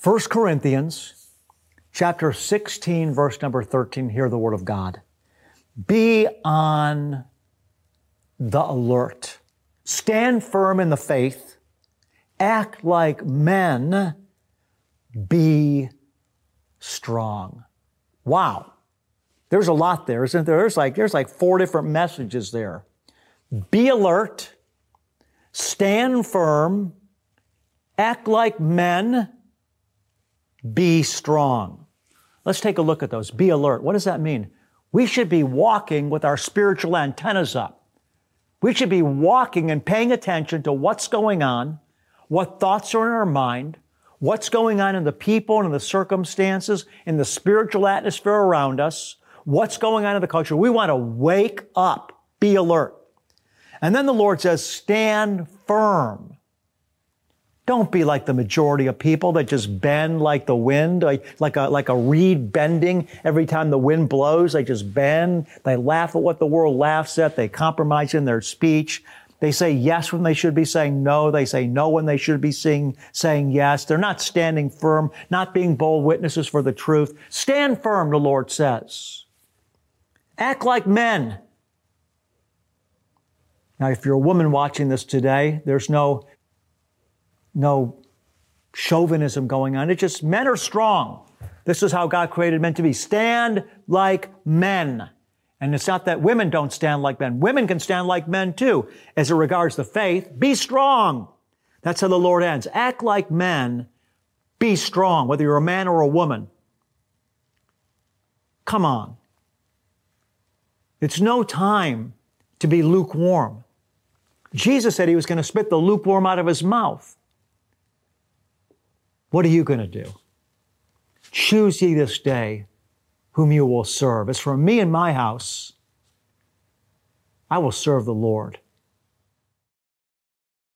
1 Corinthians chapter 16, verse number 13, hear the word of God. Be on the alert. Stand firm in the faith. Act like men. Be strong. Wow. There's a lot there, isn't there? There's like 4 different messages there. Be alert. Stand firm. Act like men. Be strong. Let's take a look at those. Be alert. What does that mean? We should be walking with our spiritual antennas up. We should be walking and paying attention to what's going on, what thoughts are in our mind, what's going on in the people and in the circumstances, in the spiritual atmosphere around us, what's going on in the culture. We want to wake up, be alert. And then the Lord says, stand firm. Don't be like the majority of people that just bend like the wind, like a reed bending every time the wind blows. They just bend. They laugh at what the world laughs at. They compromise in their speech. They say yes when they should be saying no. They say no when they should be saying yes. They're not standing firm, not being bold witnesses for the truth. Stand firm, the Lord says. Act like men. Now, if you're a woman watching this today, there's no chauvinism going on. It's just men are strong. This is how God created men to be. Stand like men. And it's not that women don't stand like men. Women can stand like men too. As it regards the faith, be strong. That's how the Lord ends. Act like men. Be strong, whether you're a man or a woman. Come on. It's no time to be lukewarm. Jesus said He was going to spit the lukewarm out of His mouth. What are you going to do? Choose ye this day whom you will serve. As for me and my house, I will serve the Lord.